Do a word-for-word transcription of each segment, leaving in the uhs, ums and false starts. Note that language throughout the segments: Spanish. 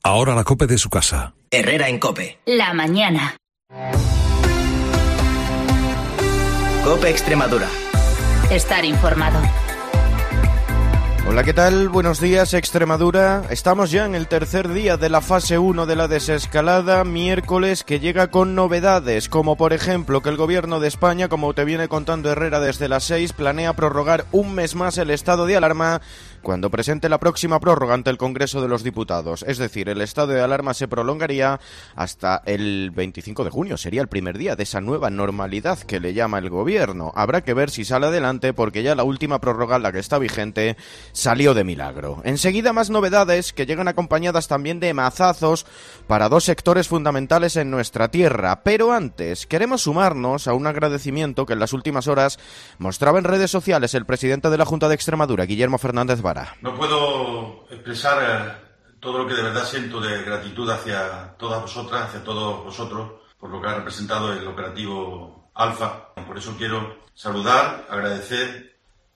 Ahora la COPE de su casa. Herrera en COPE. La mañana. COPE Extremadura. Estar informado. Hola, ¿qué tal? Buenos días, Extremadura. Estamos ya en el tercer día de la fase uno de la desescalada, miércoles, que llega con novedades, como por ejemplo que el Gobierno de España, como te viene contando Herrera desde las seis, planea prorrogar un mes más el estado de alarma cuando presente la próxima prórroga ante el Congreso de los Diputados. Es decir, el estado de alarma se prolongaría hasta el veinticinco de junio. Sería el primer día de esa nueva normalidad que le llama el Gobierno. Habrá que ver si sale adelante, porque ya la última prórroga, la que está vigente, salió de milagro. Enseguida más novedades que llegan acompañadas también de mazazos para dos sectores fundamentales en nuestra tierra. Pero antes, queremos sumarnos a un agradecimiento que en las últimas horas mostraba en redes sociales el presidente de la Junta de Extremadura, Guillermo Fernández Vara. No puedo expresar todo lo que de verdad siento de gratitud hacia todas vosotras, hacia todos vosotros, por lo que ha representado el operativo Alfa. Por eso quiero saludar, agradecer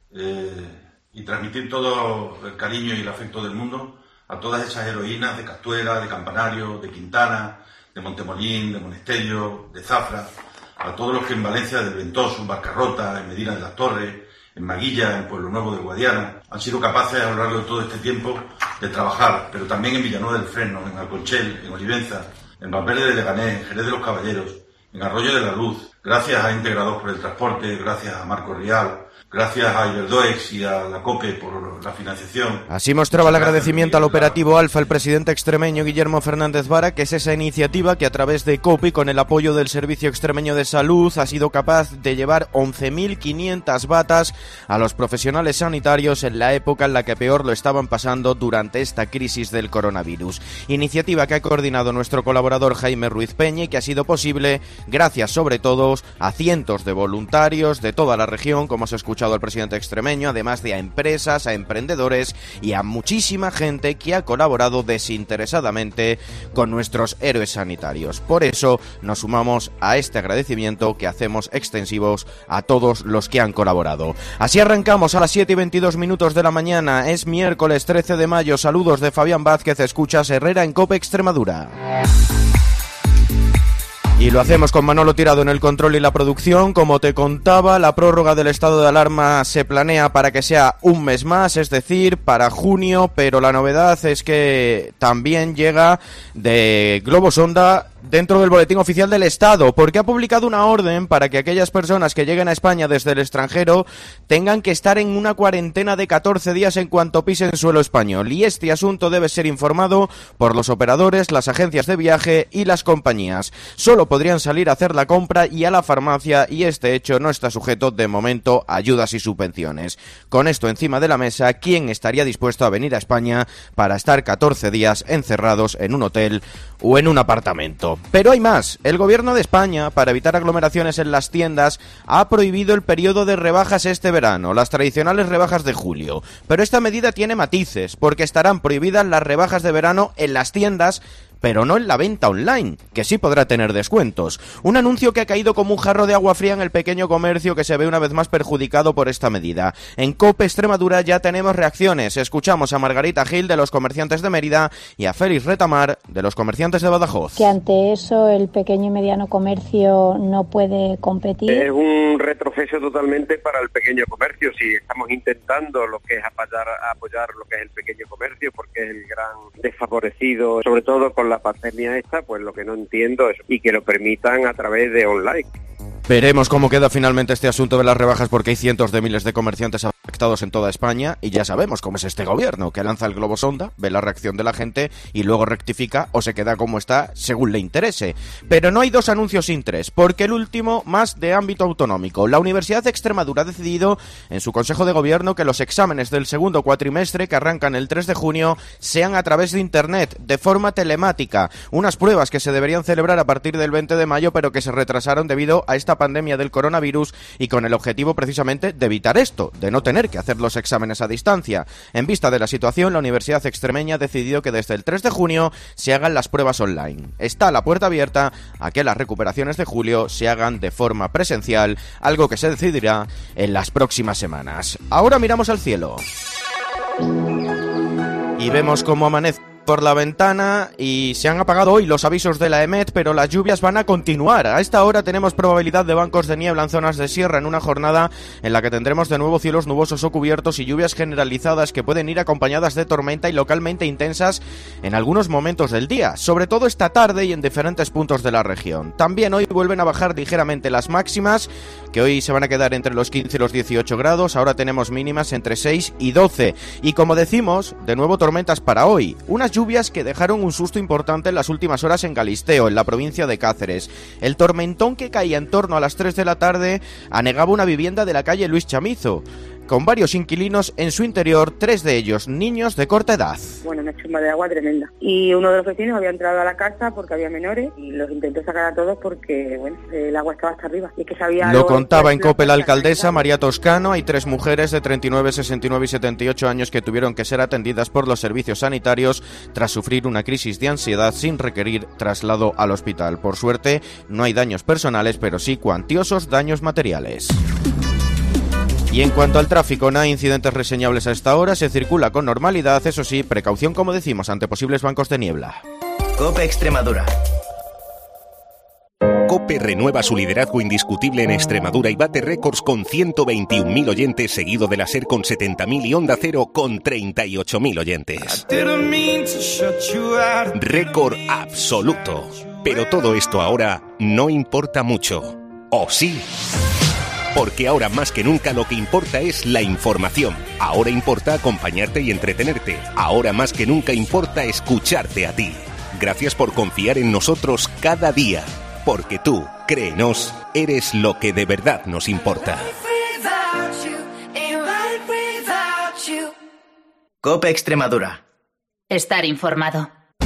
eh, y transmitir todo el cariño y el afecto del mundo a todas esas heroínas de Castuera, de Campanario, de Quintana, de Montemolín, de Monesterio, de Zafra, a todos los que en Valencia del Ventoso, en Barcarrota, en Medina de las Torres, en Maguilla, en Pueblo Nuevo de Guadiana, han sido capaces a lo largo de todo este tiempo de trabajar, pero también en Villanueva del Fresno, en Alconchel, en Olivenza, en Valverde de Leganés, en Jerez de los Caballeros, en Arroyo de la Luz, gracias a Integrados por el Transporte, gracias a Marco Rial, gracias a Iberdoex y a la COPE por la financiación. Así mostraba el agradecimiento al operativo Alfa el presidente extremeño Guillermo Fernández Vara, que es esa iniciativa que a través de COPE y con el apoyo del Servicio Extremeño de Salud ha sido capaz de llevar once mil quinientas batas a los profesionales sanitarios en la época en la que peor lo estaban pasando durante esta crisis del coronavirus. Iniciativa que ha coordinado nuestro colaborador Jaime Ruiz Peña y que ha sido posible gracias sobre todo a cientos de voluntarios de toda la región, como se escucha al presidente extremeño, además de a empresas, a emprendedores y a muchísima gente que ha colaborado desinteresadamente con nuestros héroes sanitarios. Por eso nos sumamos a este agradecimiento que hacemos extensivos a todos los que han colaborado. Así arrancamos a las siete y veintidós minutos de la mañana. Es miércoles trece de mayo. Saludos de Fabián Vázquez. Escuchas Herrera en COPE Extremadura. Y lo hacemos con Manolo Tirado en el control y la producción. Como te contaba, la prórroga del estado de alarma se planea para que sea un mes más, es decir, para junio, pero la novedad es que también llega de Globo Sonda dentro del Boletín Oficial del Estado, porque ha publicado una orden para que aquellas personas que lleguen a España desde el extranjero tengan que estar en una cuarentena de catorce días en cuanto pisen suelo español, y este asunto debe ser informado por los operadores, las agencias de viaje y las compañías. Solo podrían salir a hacer la compra y a la farmacia, y este hecho no está sujeto de momento a ayudas y subvenciones. Con esto encima de la mesa, ¿quién estaría dispuesto a venir a España para estar catorce días encerrados en un hotel o en un apartamento? Pero hay más. El Gobierno de España, para evitar aglomeraciones en las tiendas, ha prohibido el periodo de rebajas este verano, las tradicionales rebajas de julio. Pero esta medida tiene matices, porque estarán prohibidas las rebajas de verano en las tiendas, pero no en la venta online, que sí podrá tener descuentos. Un anuncio que ha caído como un jarro de agua fría en el pequeño comercio, que se ve una vez más perjudicado por esta medida. En COPE Extremadura ya tenemos reacciones. Escuchamos a Margarita Gil, de los comerciantes de Mérida, y a Félix Retamar, de los comerciantes de Badajoz. Que ante eso el pequeño y mediano comercio no puede competir. Es un retroceso totalmente para el pequeño comercio. Si estamos intentando lo que es apoyar, apoyar lo que es el pequeño comercio, porque es el gran desfavorecido, sobre todo con la pandemia esta, pues lo que no entiendo es y que lo permitan a través de online. Veremos cómo queda finalmente este asunto de las rebajas, porque hay cientos de miles de comerciantes afectados en toda España y ya sabemos cómo es este gobierno, que lanza el globo sonda, ve la reacción de la gente y luego rectifica o se queda como está según le interese. Pero no hay dos anuncios sin tres, porque el último más de ámbito autonómico. La Universidad de Extremadura ha decidido en su Consejo de Gobierno que los exámenes del segundo cuatrimestre, que arrancan el tres de junio, sean a través de Internet, de forma telemática. Unas pruebas que se deberían celebrar a partir del veinte de mayo, pero que se retrasaron debido a esta pandemia del coronavirus y con el objetivo precisamente de evitar esto, de no tener que hacer los exámenes a distancia. En vista de la situación, la Universidad Extremeña ha decidido que desde el tres de junio se hagan las pruebas online. Está la puerta abierta a que las recuperaciones de julio se hagan de forma presencial, algo que se decidirá en las próximas semanas. Ahora miramos al cielo y vemos cómo amanece por la ventana y se han apagado hoy los avisos de la EMET, pero las lluvias van a continuar. A esta hora tenemos probabilidad de bancos de niebla en zonas de sierra en una jornada en la que tendremos de nuevo cielos nubosos o cubiertos y lluvias generalizadas que pueden ir acompañadas de tormenta y localmente intensas en algunos momentos del día, sobre todo esta tarde y en diferentes puntos de la región. También hoy vuelven a bajar ligeramente las máximas, que hoy se van a quedar entre los quince y los dieciocho grados, ahora tenemos mínimas entre seis y doce. Y como decimos, de nuevo tormentas para hoy, unas lluvias que dejaron un susto importante en las últimas horas en Galisteo, en la provincia de Cáceres. El tormentón que caía en torno a las tres de la tarde anegaba una vivienda de la calle Luis Chamizo, con varios inquilinos en su interior, tres de ellos niños de corta edad. Bueno, una chumba de agua tremenda. Y uno de los vecinos había entrado a la casa porque había menores y los intentó sacar a todos porque, bueno, el agua estaba hasta arriba. Y que sabía Lo contaba en COPE la alcaldesa María Toscano. Hay tres mujeres de treinta y nueve, sesenta y nueve y setenta y ocho años que tuvieron que ser atendidas por los servicios sanitarios tras sufrir una crisis de ansiedad sin requerir traslado al hospital. Por suerte, no hay daños personales, pero sí cuantiosos daños materiales. Y en cuanto al tráfico, no hay incidentes reseñables a esta hora, se circula con normalidad, eso sí, precaución como decimos ante posibles bancos de niebla. COPE Extremadura. COPE renueva su liderazgo indiscutible en Extremadura y bate récords con ciento veintiún mil oyentes, seguido de la SER con setenta mil y Onda Cero con treinta y ocho mil oyentes. Récord absoluto. Pero todo esto ahora no importa mucho. ¿O sí? Porque ahora más que nunca lo que importa es la información. Ahora importa acompañarte y entretenerte. Ahora más que nunca importa escucharte a ti. Gracias por confiar en nosotros cada día. Porque tú, créenos, eres lo que de verdad nos importa. COPE Extremadura. Estar informado.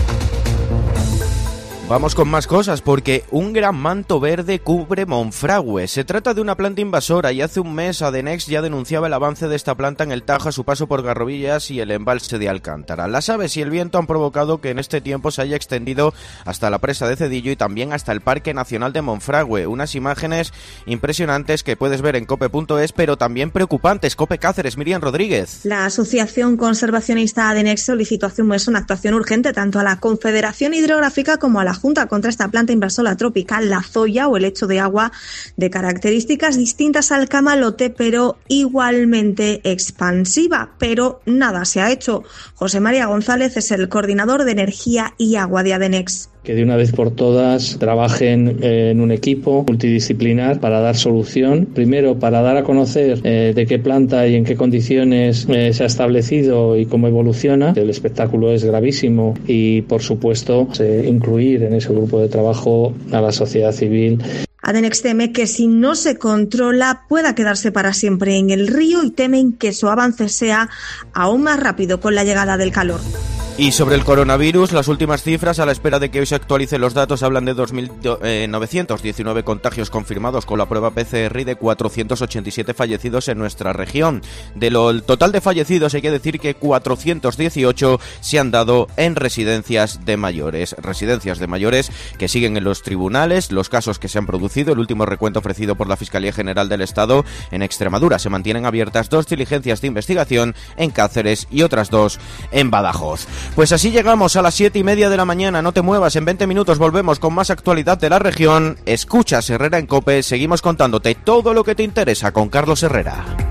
Vamos con más cosas porque un gran manto verde cubre Monfragüe. Se trata de una planta invasora y hace un mes Adenex ya denunciaba el avance de esta planta en el Tajo a su paso por Garrovillas y el embalse de Alcántara. Las aves y el viento han provocado que en este tiempo se haya extendido hasta la presa de Cedillo y también hasta el Parque Nacional de Monfragüe. Unas imágenes impresionantes que puedes ver en cope punto es, pero también preocupantes. COPE Cáceres, Miriam Rodríguez. La Asociación Conservacionista Adenex solicitó hace un mes una actuación urgente tanto a la Confederación Hidrográfica como a la Junta contra esta planta invasora tropical, la zoya o el lecho de agua, de características distintas al camalote, pero igualmente expansiva. Pero nada se ha hecho. José María González es el coordinador de energía y agua de Adenex. Que de una vez por todas trabajen en un equipo multidisciplinar para dar solución. Primero, para dar a conocer eh, de qué planta y en qué condiciones eh, se ha establecido y cómo evoluciona. El espectáculo es gravísimo y, por supuesto, eh, incluir en ese grupo de trabajo a la sociedad civil. Adenex teme que si no se controla pueda quedarse para siempre en el río y temen que su avance sea aún más rápido con la llegada del calor. Y sobre el coronavirus, las últimas cifras, a la espera de que hoy se actualicen los datos, hablan de dos mil novecientos diecinueve contagios confirmados con la prueba P C R y de cuatrocientos ochenta y siete fallecidos en nuestra región. De lo el total de fallecidos hay que decir que cuatrocientos dieciocho se han dado en residencias de mayores. Residencias de mayores que siguen en los tribunales los casos que se han producido. El último recuento ofrecido por la Fiscalía General del Estado en Extremadura. Se mantienen abiertas dos diligencias de investigación en Cáceres y otras dos en Badajoz. Pues así llegamos a las siete y media de la mañana. No te muevas, en veinte minutos volvemos con más actualidad de la región. Escuchas Herrera en COPE, seguimos contándote todo lo que te interesa con Carlos Herrera.